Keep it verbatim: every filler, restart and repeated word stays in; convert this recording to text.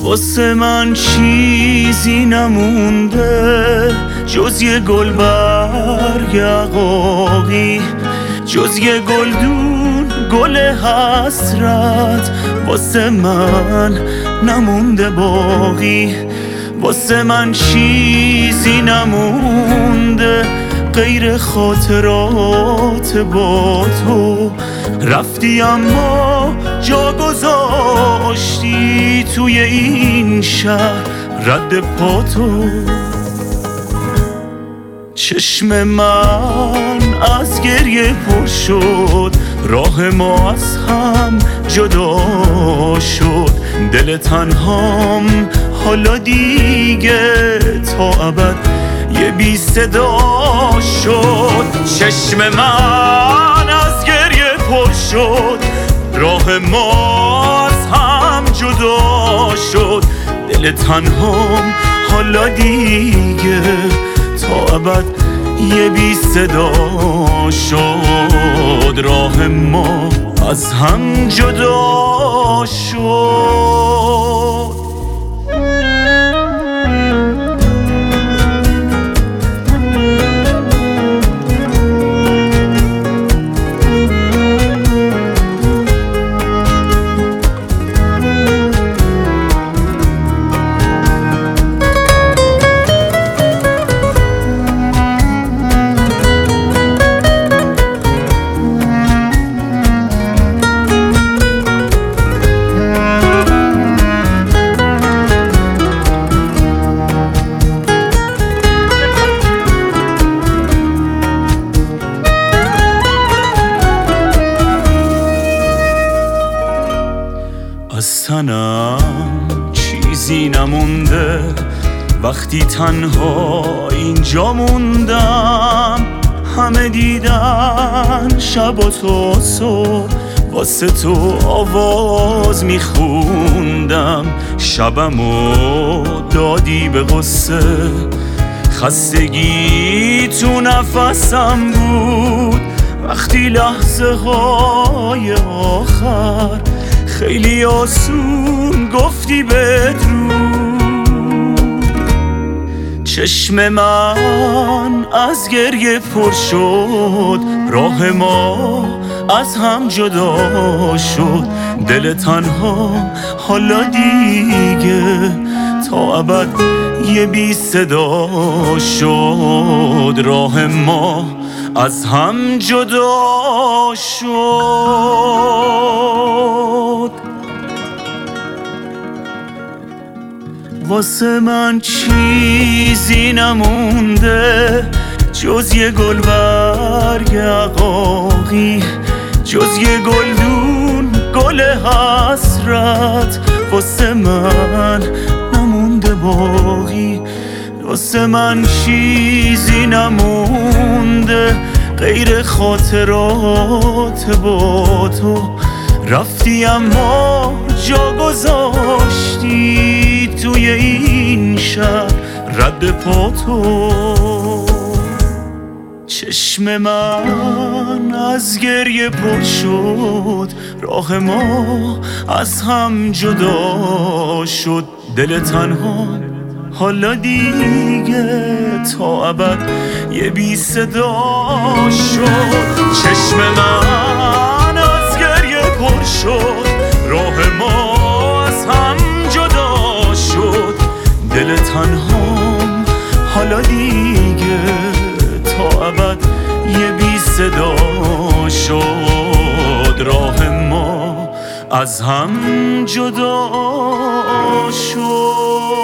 واسه من چیزی نمونده جز یه گل برگ عقاقی، جز یه گلدون گل حسرت. واسه من نمونده باقی، واسه من چیزی نمونده غیر خاطرات با تو. رفتی اما جا گذاشتی توی این شهر رد پا تو. چشم من از گریه پر شد، راه ما از هم جدا شد. دل تنهام حالا دیگه تا ابد یه بی صدا شد. چشم من از گریه پر شد، راه ما از هم جدا شد. دل تنهام حالا دیگه تا ابد یه بی صدا شد. راه ما از هم جدا شد. از تنم چیزی نمونده وقتی تنها اینجا موندم. همه دیدن شب و تو صبح، واسه تو آواز میخوندم. شبمو دادی به غصه، خستگی تو نفسم بود. وقتی لحظه های آخر خیلی آسون گفتی بدرود. چشم من از گریه پر شد، راه ما از هم جدا شد. دل تنها حالا دیگه تا ابد یه بی صدا شد. راه ما از هم جدا شد. واسه من چیزی نمونده جز یه گل برگ عقاقی، جز یه گلدون گل حسرت. واسه من نمونده باقی، واسه من چیزی نمونده غیر خاطرات با تو. رفتی اما جا گذاشتی توی این شهر رد پا تو. چشم من از گریه پر شد، راه ما از هم جدا شد. دل تنها حالا دیگه تا ابد یه بی صدا شد. چشم من از گریه پر شد، راه ما از هم جدا شد. دل تنهام حالا دیگه تا ابد یه بی صدا شد. راه ما از هم جدا شد.